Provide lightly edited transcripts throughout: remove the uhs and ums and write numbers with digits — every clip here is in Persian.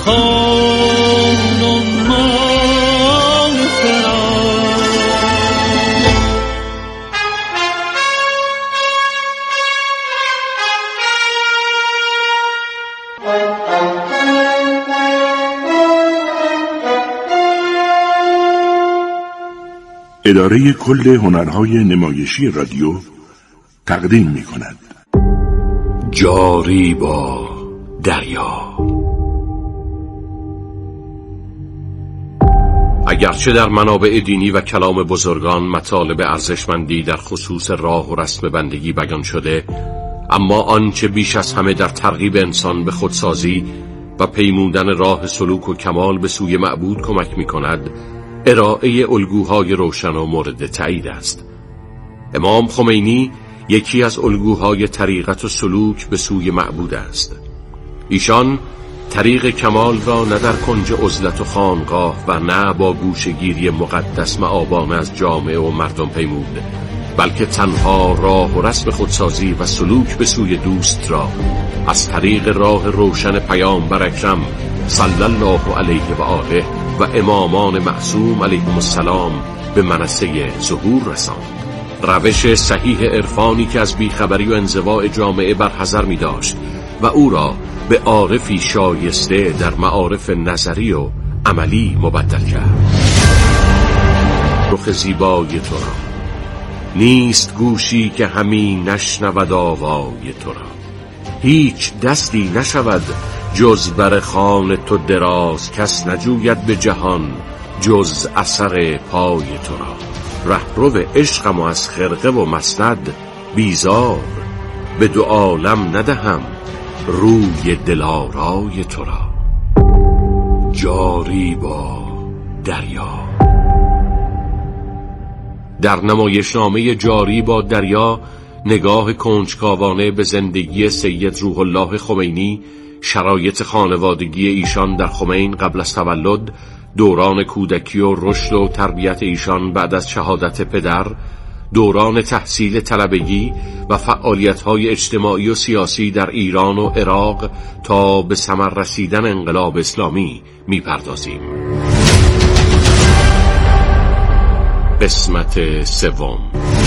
خان و مان فرار. اداره کل هنرهای نمایشی رادیو تقدیم می‌کند جاری با دریا. اگرچه در منابع دینی و کلام بزرگان مطالب ارزشمندی در خصوص راه و رسم بندگی بیان شده، اما آنچه بیش از همه در ترغیب انسان به خودسازی و پیمودن راه سلوک و کمال به سوی معبود کمک می‌کند، ارائه الگوهای روشن و مورد تأیید است. امام خمینی یکی از الگوهای طریقت و سلوک به سوی معبود است. ایشان طریق کمال را نه در کنج عزلت و خانقاه و نه با گوشه‌گیری مقدس مآبانه از جامعه و مردم پیمود، بلکه تنها راه و رسم خودسازی و سلوک به سوی دوست را از طریق راه روشن پیامبر اکرم صلی الله علیه و آله و امامان معصوم علیهم السلام به منصه ظهور رساند. روش صحیح عرفانی که از بیخبری و انزواء جامعه برحذر می داشت و او را به عارفی شایسته در معارف نظری و عملی مبدل کرد. رخ زیبای تو را نیست گوشی که همی نشنود آوای تو را، هیچ دستی نشود جز بر خوان تو دراز، کس نجوید به جهان جز اثر پای تو را. رهرو عشقم و از خرقه و مسند بیزار، به دو عالم ندهم روی دلارای تو را. جاری با دریا. در نمایشنامه جاری با دریا نگاه کنجکاوانه به زندگی سید روح الله خمینی، شرایط خانوادگی ایشان در خمین قبل از تولد، دوران کودکی و رشد و تربیت ایشان بعد از شهادت پدر، دوران تحصیل طلبگی و فعالیت‌های اجتماعی و سیاسی در ایران و عراق تا به ثمر رسیدن انقلاب اسلامی می‌پردازیم. قسمت سوم.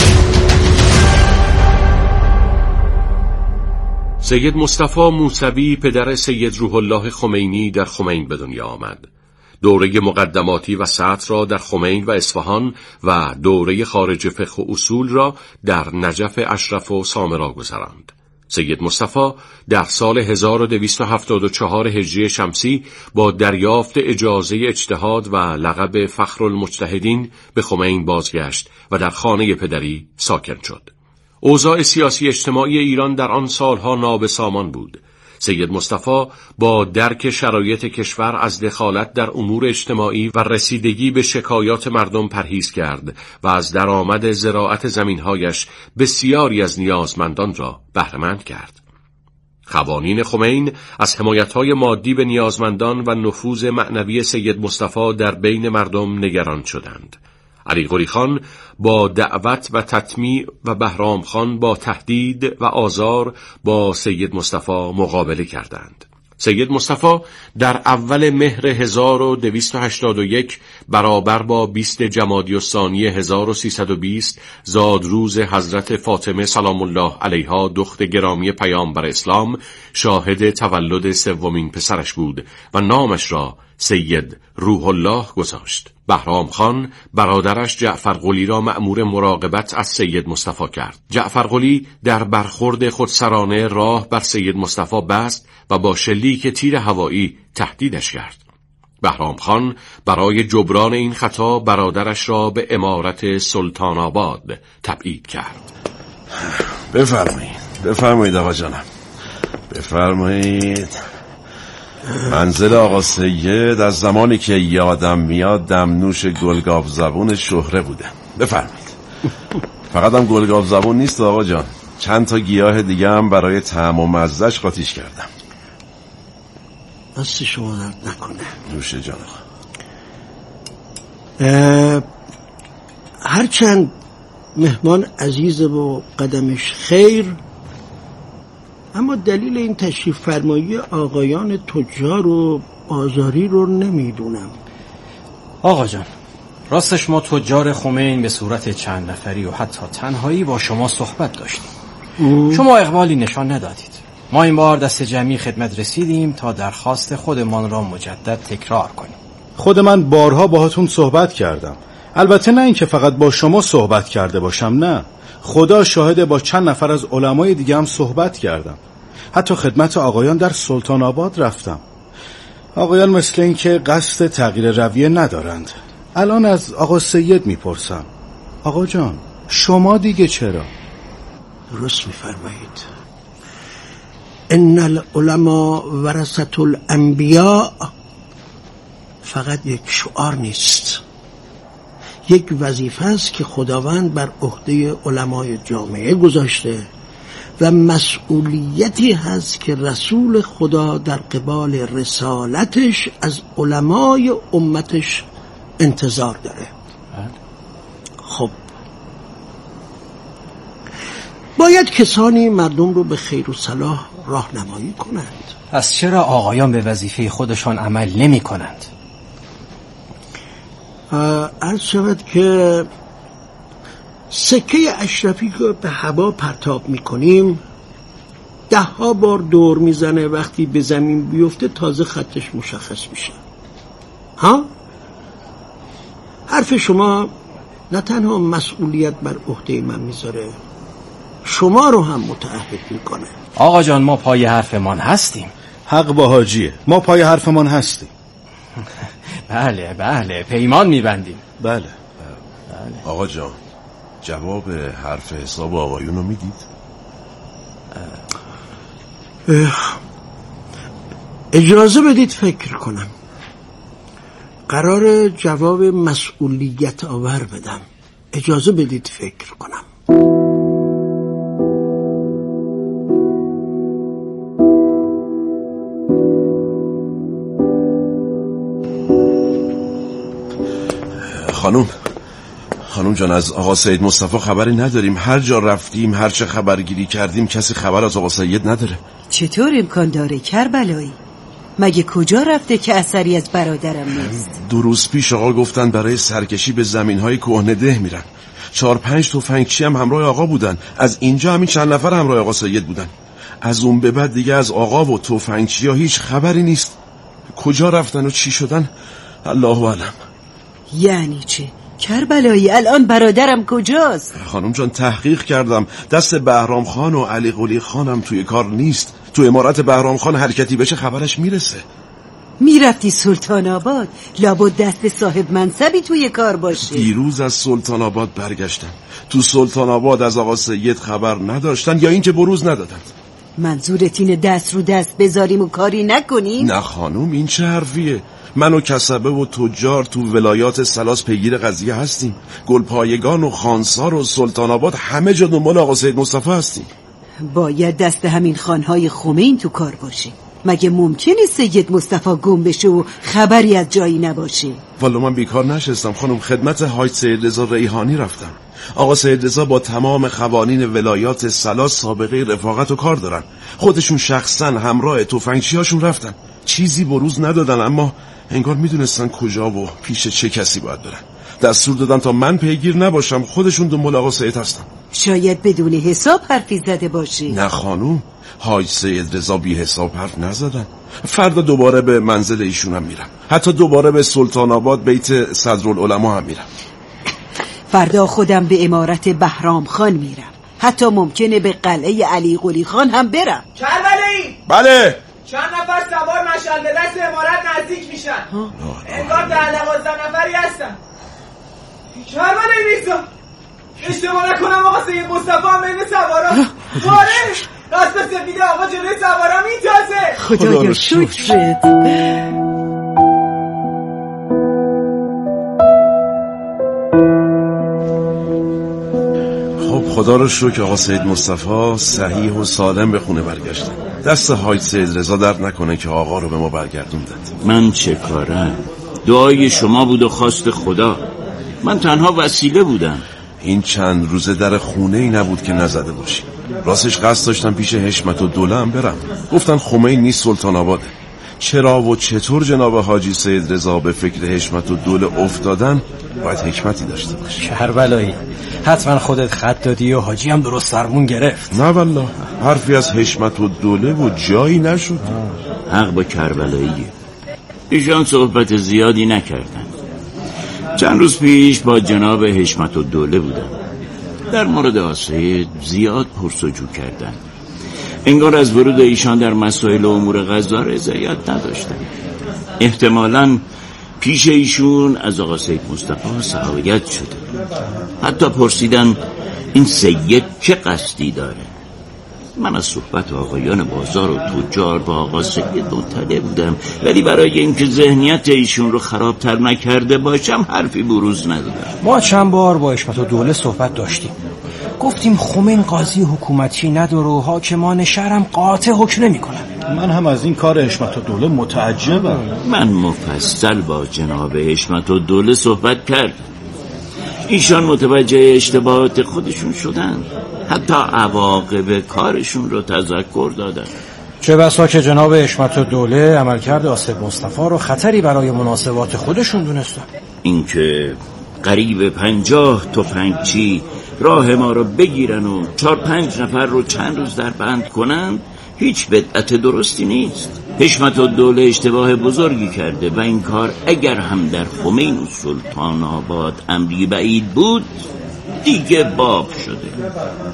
سید مصطفی موسوی پدر سید روح الله خمینی در خمین به دنیا آمد. دوره مقدماتی و سطر را در خمین و اصفهان و دوره خارج فقه و اصول را در نجف اشرف و سامرا گذراند. سید مصطفی در سال 1274 هجری شمسی با دریافت اجازه اجتهاد و لقب فخرالمجتهدین به خمین بازگشت و در خانه پدری ساکن شد. اوضاع سیاسی اجتماعی ایران در آن سالها نابسامان بود. سید مصطفی با درک شرایط کشور از دخالت در امور اجتماعی و رسیدگی به شکایات مردم پرهیز کرد و از درآمد زراعت زمینهایش بسیاری از نیازمندان را بهره‌مند کرد. قوانین خمین از حمایت‌های مادی به نیازمندان و نفوذ معنوی سید مصطفی در بین مردم نگران شدند. علی قلی خان با دعوت و تطمیع و بهرام خان با تهدید و آزار با سید مصطفی مقابله کردند. سید مصطفی در اول مهر 1281 برابر با 20 جمادی الثانی 1320 زادروز حضرت فاطمه سلام الله علیها دختر گرامی پیامبر اسلام شاهد تولد سومین پسرش بود و نامش را سید روح الله گذاشت. بهرام خان برادرش جعفر قلی را مأمور مراقبت از سید مصطفی کرد. جعفر قلی در برخورد خودسرانه راه بر سید مصطفی بست و با شلیک تیر هوایی تهدیدش کرد. بهرام خان برای جبران این خطا برادرش را به امارت سلطان آباد تبعید کرد. بفرمایید آقا جانم، بفرمایید. منزل آقا سید از زمانی که یادم میاد دمنوش گلگاو زبون شهره بوده. بفرمایید. فقط هم گلگاو زبون نیست آقا جان، چند تا گیاه دیگه هم برای طعم و مزهش قاطیش کردم. دست شما درد نکنه. نوش جان آقا. هرچند مهمان عزیزه و قدمش خیر، اما دلیل این تشریف فرمایی آقایان تجار و آزاری رو نمیدونم. آقا جان، راستش ما تجار خمین به صورت چند نفری و حتی تنهایی با شما صحبت داشتیم. شما اقبالی نشان ندادید. ما این بار دست جمعی خدمت رسیدیم تا درخواست خودمان را مجدد تکرار کنیم. خود من بارها باهاتون صحبت کردم. البته نه اینکه فقط با شما صحبت کرده باشم، نه، خدا شاهده با چند نفر از علمای دیگه هم صحبت کردم. حتی خدمت آقایان در سلطان آباد رفتم. آقایان مثل این که قصد تغییر رویه ندارند. الان از آقا سید میپرسم، آقا جان شما دیگه چرا؟ درست میفرمایید. ان العلماء ورثة الانبیاء فقط یک شعار نیست، یک وظیفه است که خداوند بر عهده علمای جامعه گذاشته و مسئولیتی هست که رسول خدا در قبال رسالتش از علمای امتش انتظار داره. خب باید کسانی مردم رو به خیر و صلاح راهنمایی کنند. پس چرا آقایان به وظیفه خودشان عمل نمی کنند؟ عرض شود که سکه اشرفی که به هوا پرتاب میکنیم 10 بار دور میزنه، وقتی به زمین بیفته تازه خطش مشخص میشه. ها؟ حرف شما نه تنها مسئولیت بر عهده من میذاره، شما رو هم متعهد میکنه. آقا جان ما پای حرفمان هستیم. حق با حاجیه، ما پای حرفمان هستیم. بله بله پیمان میبندیم. بله. آقا جان جواب حرف حساب آقایون رو میدید؟ اجازه بدید فکر کنم. قرار جواب مسئولیت آور بدم. اجازه بدید فکر کنم. خانم جان از آقا سید مصطفی خبری نداریم. هر جا رفتیم هر چه خبرگیری کردیم کسی خبر از آقا سید نداره. چطور امکان داره کربلایی؟ مگه کجا رفته که اثری از برادرم نیست؟ 2 روز پیش آقا گفتن برای سرکشی به زمین‌های کهنه ده میرن. 4-5 تفنگچی هم همراه آقا بودن. از اینجا همین چند نفر همراه آقا سید بودن. از اون به بعد دیگه از آقا و تفنگچی‌ها هیچ خبری نیست. کجا رفتن و چی شدن الله اعلم. یعنی چه؟ کربلایی الان برادرم کجاست؟ خانم جان تحقیق کردم، دست بهرام خان و علی قلی خانم توی کار نیست. تو امارت بهرام خان حرکتی بشه خبرش میرسه. میرفتی سلطان آباد، لابد دست صاحب منصبی توی کار باشه. دیروز از سلطان آباد برگشتم. تو سلطان آباد از آقا سید خبر نداشتن یا اینکه بروز ندادند. منظورت اینه دست رو دست بذاریم و کاری نکنیم؟ نه خانم این چه حرفیه؟ من و کسبه و تجار تو ولایات سلاس پیگیر قضیه هستیم. گلپایگان و خانسار و سلطان آباد همه جا دنبال آقا سید مصطفی هستیم. باید دست همین خانهای خمین تو کار باشه. مگه ممکنه سید مصطفی گم بشه و خبری از جایی نباشه؟ والا من بیکار نشستم خانم، خدمت حاج سید رضا ریحانی رفتم. آقا سید رضا با تمام قوانین ولایات سلاس سابقه رفاقت و کار دارن. خودشون شخصا همراه تفنگچیاشون رفتن. چیزی بروز ندادن اما انگار میدونستن کجا و پیش چه کسی باید برن. دستور دادن تا من پیگیر نباشم، خودشون دنبال آقا سید هستن. شاید بدون حساب حرفی زده باشه. نه خانوم، حاج سید رضا بی حساب حرف نزدن. فردا دوباره به منزل ایشونم میرم، حتی دوباره به سلطان آباد بیت صدرالعلماء هم میرم. فردا خودم به امارت بهرام خان میرم، حتی ممکنه به قلعه علی قلی خان هم برم. کربلایی بله چند نفر سوار مشعل به دست امارت نزدیک میشن. انگار 10-12 نفری هستن. کربلایی نیستم، اشتباه نکنم آقا سید مصطفی هم بین سوارا. باره قصد سفید آقا جلوی سوارا میتازه. خدایا شکرت. خب خدا رو شکر آقا سید مصطفی صحیح و سالم به خونه برگشتن. دست حاج سید رضا درد نکنه که آقا رو به ما برگردوندند. من چه کارم؟ دعای شما بود و خواست خدا. من تنها وسیله بودم. این چند روزه در خونه ای نبود که نزده باشی. راستش قصد داشتم پیش حشمت و دوله هم برم. گفتن خمینی نیست سلطان آباده. چرا و چطور جناب حاجی سید رضا به فکر حشمت الدوله افتادن باید حکمتی داشته باشه. کربلایی، حتما خودت خط دادی و حاجی هم درست سرمون گرفت. نه والله، حرفی از حشمت الدوله و جایی نشد. حق با کربلاییه. ایشان صحبت زیادی نکردن. چند روز پیش با جناب حشمت الدوله بودم. در مورد آسید زیاد پرسجو کردن. انگار از ورود ایشان در مسائل و امور قضا رضایت نداشتن. احتمالاً پیش ایشون از آقا سید مصطفی سعایت شده. حتی پرسیدن این سید چه قصدی داره. من از صحبت آقایان بازار و تجار با آقا سید مطلع بودم، ولی برای اینکه ذهنیت ایشون رو خرابتر نکرده باشم حرفی بروز ندادم. ما چند بار با حشمت الدوله صحبت داشتیم، گفتیم خمین قاضی حکومتی نداره و حاکمان شهرم قاطع حکم نمی‌کنن. من هم از این کار حشمت الدوله متعجبم. من مفصل با جناب حشمت الدوله صحبت کردم. ایشان متوجه اشتباهات خودشون شدن، حتی عواقب کارشون رو تذکر دادن. چه بسا که جناب حشمت الدوله عملکرد آصف مصطفی رو خطری برای مناسبات خودشون دونستن. اینکه قریب 50 تفنگچی راه ما رو بگیرن و 4-5 نفر رو چند روز در بند کنن هیچ بدعت درستی نیست. حشمت الدوله اشتباه بزرگی کرده و این کار اگر هم در خمین و سلطان آباد امری بعید بود دیگه باب شده.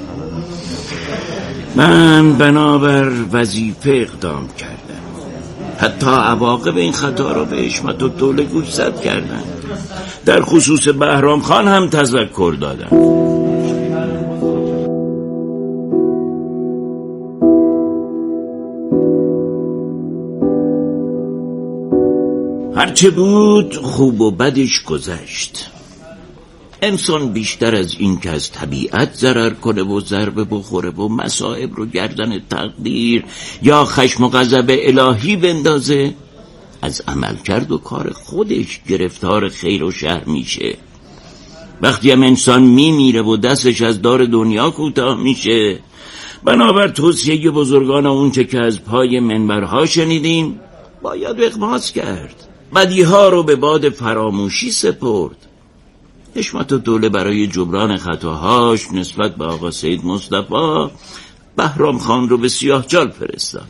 من بنابر وظیفه اقدام کردم. حتی عواقب این خطا رو به حشمت الدوله گوشزد کردن. در خصوص بهرام خان هم تذکر دادم. هرچه بود خوب و بدش گذشت. انسان بیشتر از این که از طبیعت ضرر کنه و ضربه بخوره و مصائب رو گردن تقدیر یا خشم و غضب الهی بندازه، از عمل کرد و کار خودش گرفتار خیر و شر میشه. وقتی هم انسان میمیره و دستش از دار دنیا کوتاه میشه، بنابر توصیه بزرگان اون که از پای منبرها شنیدیم باید اغماس کرد، بدیها رو به باد فراموشی سپرد. حشمت الدوله برای جبران خطاهاش نسبت به آقا سید مصطفی بهرام خان رو به سیاهچال فرستاد.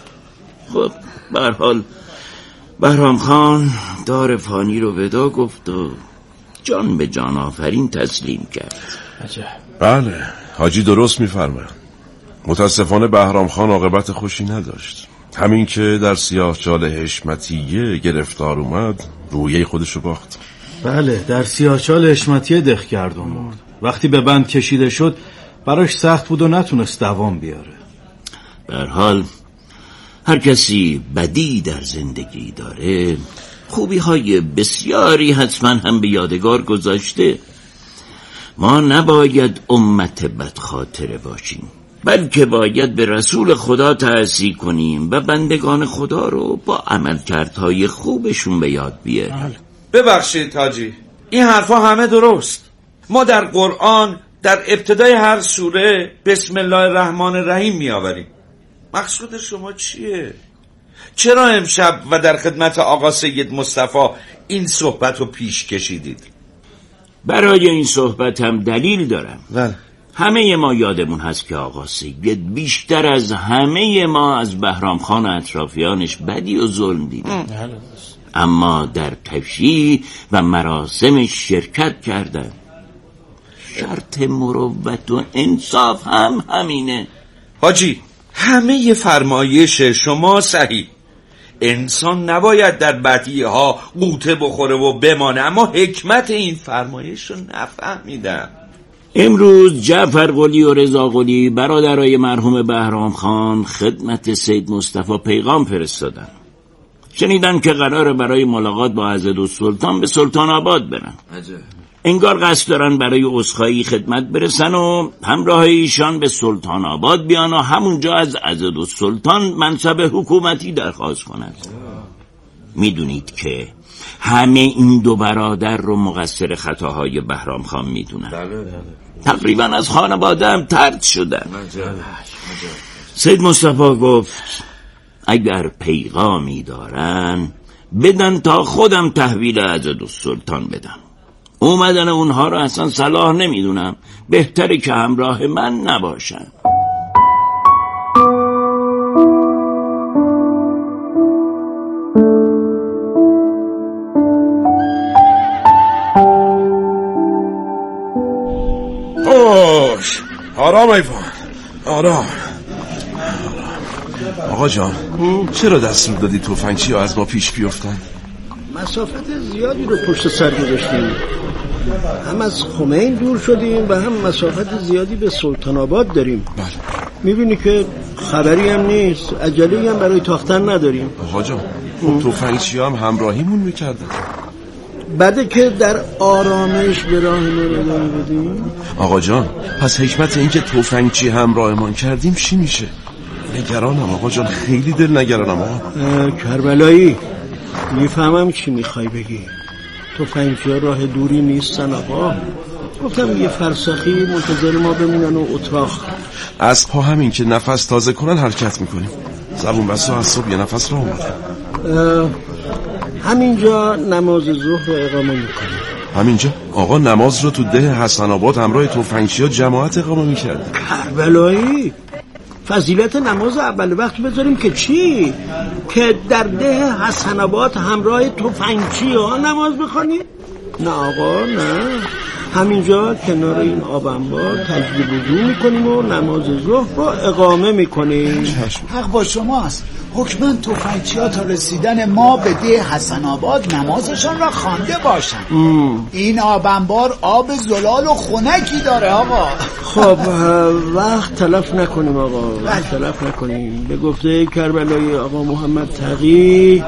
خب به هر حال بهرام خان دار فانی رو ودا گفت و جان به جان آفرین تسلیم کرد. بله، حاجی درست میفرمایند. متاسفانه بهرام خان عاقبت خوشی نداشت. همین که در سیاهچال حشمتیه گرفتار اومد رویه خودشو باخت. بله، در سیاهچال حشمتیه دخ کرد و مرد. وقتی به بند کشیده شد براش سخت بود و نتونست دوام بیاره. به هر حال هر کسی بدی در زندگی داره، خوبی های بسیاری حتما هم به یادگار گذاشته. ما نباید امت بدخاطره باشیم، بلکه باید به رسول خدا تعظیم کنیم و بندگان خدا رو با عملکردهای خوبشون به یاد بیاریم. ببخشید حاجی، این حرفا همه درست. ما در قرآن در ابتدای هر سوره بسم الله الرحمن الرحیم میآوریم. مقصود شما چیه؟ چرا امشب و در خدمت آقا سید مصطفی این صحبت رو پیش کشیدید؟ برای این صحبت هم دلیل دارم. بله. همه ما یادمون هست که آقا سید بیشتر از همه ما از بهرام خان و اطرافیانش بدی و ظلم دیدن، اما در تشییع و مراسمش شرکت کردن. شرط مروت و انصاف هم همینه. حاجی، همه فرمایش شما صحیح. انسان نباید در بدیه ها قوطه بخوره و بمانه، اما حکمت این فرمایش رو نفهمیدم. امروز جعفر قلی و رضا قلی برادرای مرحوم بهرام خان خدمت سید مصطفی پیغام فرستادن. شنیدن که قراره برای ملاقات با عضدالسلطان به سلطان آباد برن. انگار قصد دارن برای عذرخواهی خدمت برسن و همراه ایشان به سلطان آباد بیان و همونجا از عضدالسلطان منصب حکومتی درخواست کنند. میدونید که همه این دو برادر رو مقصر خطاهای بهرام خان میدونن. تقریبا از خانواده هم طرد شدن. سید مصطفی گفت اگر پیغامی دارن بدن تا خودم تحویل عضدالسلطان بدم. اومدن اونها رو اصلا صلاح نمیدونم، بهتره که همراه من نباشن. آرام ایوان، آرام. آقا جان چرا دستور دادی تفنگچی ها از ما پیش بیفتن؟ مسافت زیادی رو پشت سر گذاشتیم، هم از خمین دور شدیم و هم مسافت زیادی به سلطان آباد داریم. بله. میبینی که خبری هم نیست، عجله‌ای هم برای تاختن نداریم. آقا جان تفنگچی ها هم همراهیمون میکردن. بعده که در آرامش به راه ما ادامه بدیم. آقا جان پس حکمت این که تفنگچی همراهمان کردیم چی میشه؟ نگرانم آقا جان، خیلی دل نگرانم آقا. کربلایی میفهمم چی میخوای بگی. تفنگچی ها راه دوری نیستن آقا، گفتم یه فرسخی منتظر ما بمونن و اتاق. از پا همین که نفس تازه کنن حرکت میکنیم. زبون بسا از صبح یه نفس را اومده. همینجا نماز ظهر رو اقامه میکنیم. همینجا؟ آقا نماز رو تو ده حسن آباد همراه تفنگچی ها جماعت اقامه میکرد. کربلایی فضیلت نماز اول وقت بذاریم که چی؟ که در ده حسن آباد همراه تفنگچی ها نماز بخونیم؟ نه آقا نه، همینجا کنار این آب انبار تجدید وضو میکنیم و نماز ظهر رو اقامه میکنیم. حق با شماست، حکما تفنگچی ها تا رسیدن ما به ده حسن آباد نمازشان را خوانده باشن. این آب انبار آب زلال و خنکی داره آقا. خب وقت تلف نکنیم آقا، وقت تلف نکنیم. به گفته کربلایی آقا محمد تقی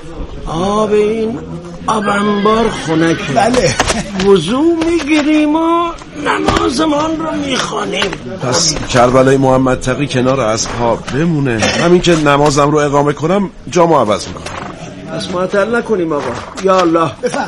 آب این آب انبار خنکه. بله. وضو میگیریم و نمازمان رو میخوانیم. پس کربلای محمد تقی کنار اصحاب بمونه، همین که نمازم رو اقامه کنم جامو عوض میکنم. پس معطل نکنیم آقا. یا الله بفهم.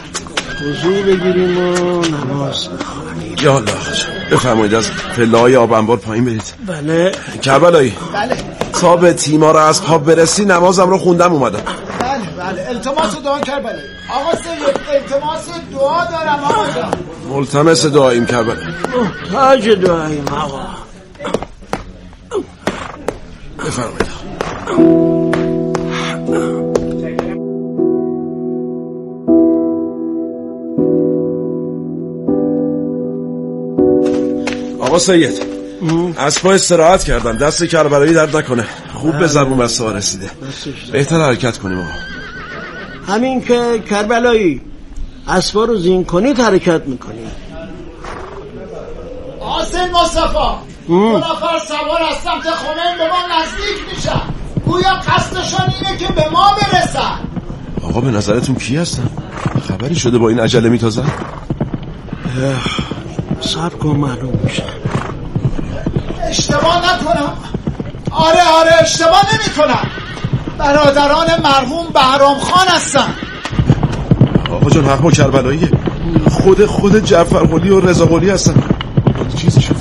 وضو بگیریم و نماز بخوانیم. یا الله بفرمایید از پله‌های آب انبار پایین برید. بله. کربلایی بله. تا به تیمار اصحاب برسی نمازم رو خوندم اومدم. بله التماس دعا کربلایی. آقا سید التماس دعا دارم آقا جان. ملتمس دعاییم کربلایی. تاج دعاییم آقا. بفرمایید. آقا سید اسبا استراحت کردن، دست کربلایی درد نکنه، خوب به زبون بسته رسیده، بهتر حرکت کنیم آقا. همین که کربلایی اسبا رو زین کنید حرکت میکنیم. آسل مصطفی دو نفر سوار از سمت خمین به ما نزدیک میشن، گویا قصدشان اینه که به ما برسن. آقا به نظرتون کی هستن؟ خبری شده با این عجله میتازن؟ صبر کن معلوم میشه. اشتباه نکنم. آره اشتباه نمی کنم. برادران مرحوم بهرام خان هستن. آقا جان حق با کربلاییه، خود جعفر قلی و رضا قلی هستن. چیزی شده.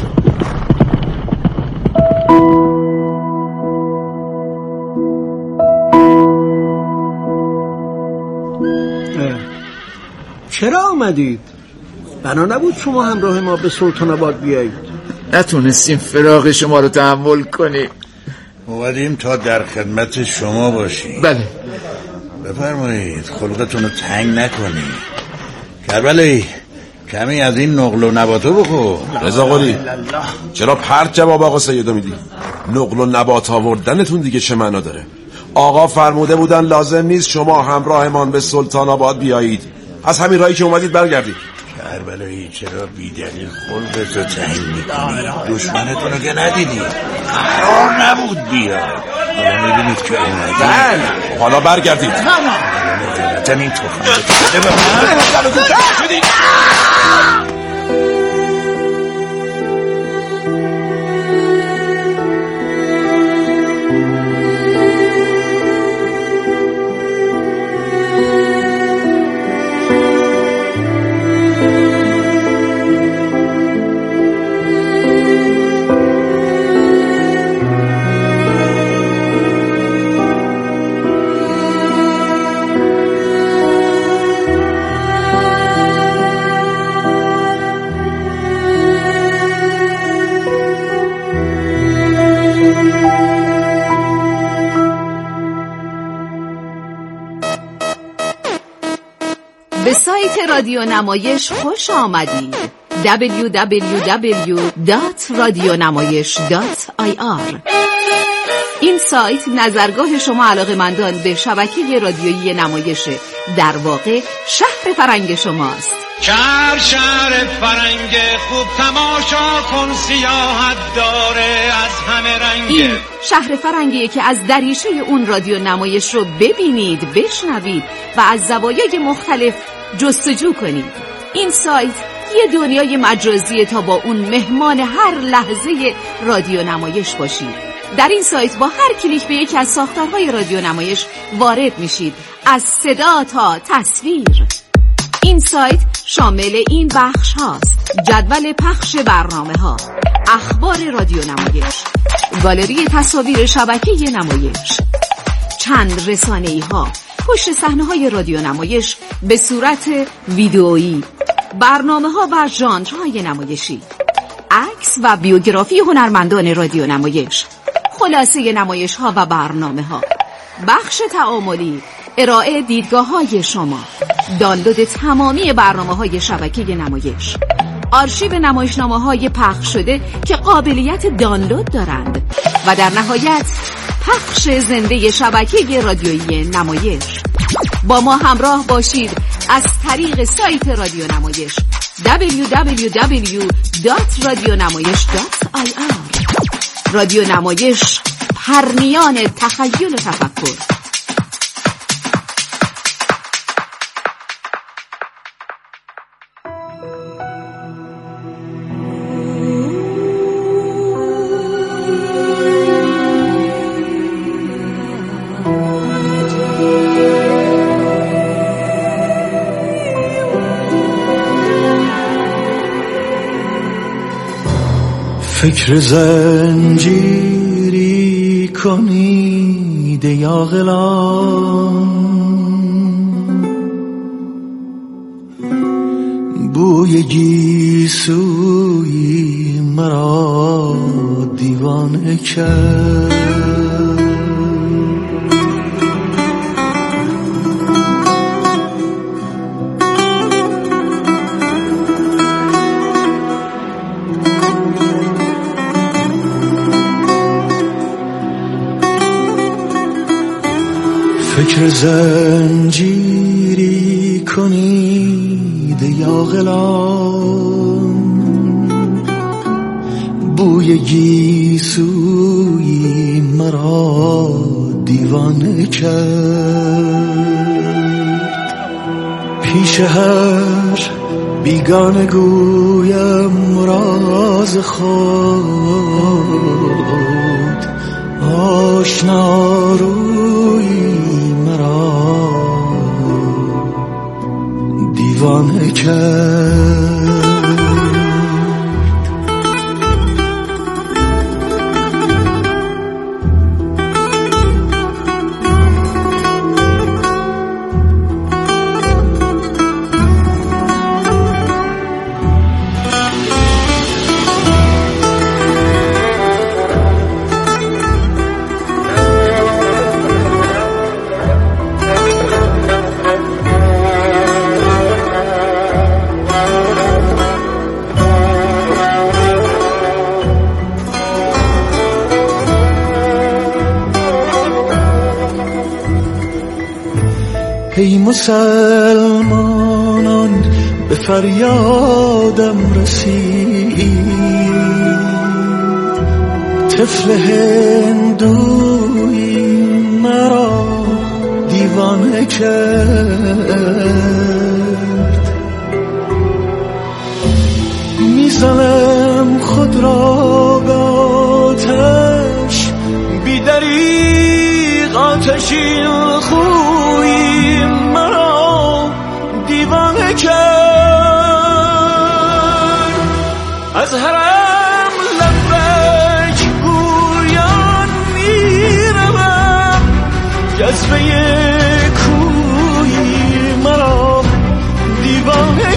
چرا آمدید؟ بنا نبود شما همراه ما به سلطان آباد بیایید؟ نتونستیم فراق شما رو تحمل کنیم، اومدیم تا در خدمت شما باشیم. بله بفرمایید، خلقتون رو تنگ نکنید. کربلایی کمی از این نقل و نباتو بخور. رضا قلی چرا پرت جواب آقا سیدو میدی؟ نقل و نبات آوردنتون دیگه چه معنا داره؟ آقا فرموده بودن لازم نیست شما همراهمان به سلطان آباد بیایید، از همین راهی که اومدید برگردید. کربلایی چرا بیدلیل خلقتو تنگ میکنی؟ دشمنتون رو که ندیدی، قرار نبود بیاد، حالا میبینید که اومدید. بله حالا برگردید. نهایتا این تفنگ به سایت رادیو نمایش خوش آمدید. www.radionamayish.ir. این سایت نظرگاه شما علاقه‌مندان به شبکه رادیویی نمایش، در واقع شهر فرنگ شماست. شهر فرنگ خوب تماشا کن، سیاحت داره از همه رنگ. این شهر فرنگیه که از دریچه اون رادیو نمایش رو ببینید، بشنوید و از زوایای مختلف جستجو کنید. این سایت یه دنیای مجازیه تا با اون مهمان هر لحظه رادیو نمایش باشید. در این سایت با هر کلیک به یکی از ساختارهای رادیو نمایش وارد میشید، از صدا تا تصویر. این سایت شامل این بخش هاست: جدول پخش برنامه ها، اخبار رادیو نمایش، گالری تصاویر شبکه نمایش، چند رسانه‌ای ها، پشت صحنه های رادیو نمایش به صورت ویدئویی، برنامه ها و ژانرهای نمایشی، عکس و بیوگرافی هنرمندان رادیو نمایش، خلاصه نمایش ها و برنامه ها، بخش تعاملی، ارائه دیدگاه های شما، دانلود تمامی برنامه های شبکه نمایش، آرشیو نمایشنامه های پخش شده که قابلیت دانلود دارند و در نهایت پخش زنده شبکه رادیویی نمایش. با ما همراه باشید از طریق سایت رادیو نمایش www.radionamayish.ir. رادیو نمایش، پرنیان تخیل و تفکر. فکر زنجیری کنید یا غلام، بوی گیسوی مرا دیوانه کرد. فکر زنجیری کنید یا غلام، بوی گیسوی مرا دیوانه کرد. پیش هر بیگانه گویم راز خود، آشنا روی مرا دیوانه کرد. ای مسلمانان به فریادم رسید، طفل هندوی مرا دیوانه کرد. میزنم خود را به آتش، بی دریغ آتشی خوی مرا دیوانه کرد. از حرم لبک گویان میروم، جذبه کوی مرا دیوانه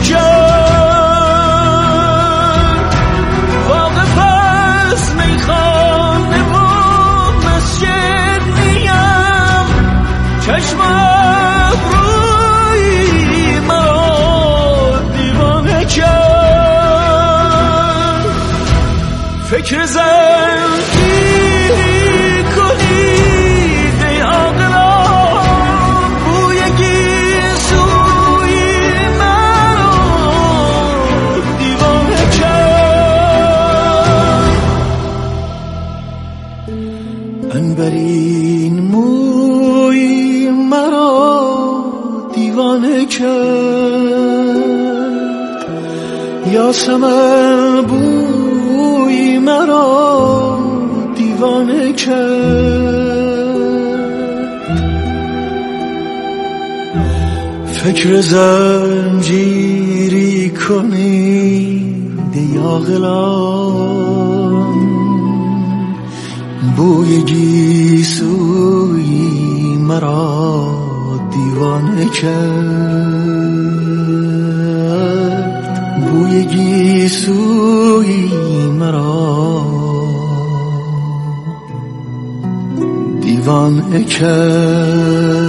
کرد. واقف از میخانه و مسجد نیم، چشم ابروی مرا فکر زنجیری کنید ای عاقلان، بوی گیسوی مرا دیوانه کرد. عنبرین موی مرا دیوانه کرد، یاسمن بوی مرا دیوانه کرد. فکر زنجیری کنید ای عاقلان، بوی گیسوی مرا دیوانه کرد، بوی گیسوی مرا دیوانه کرد.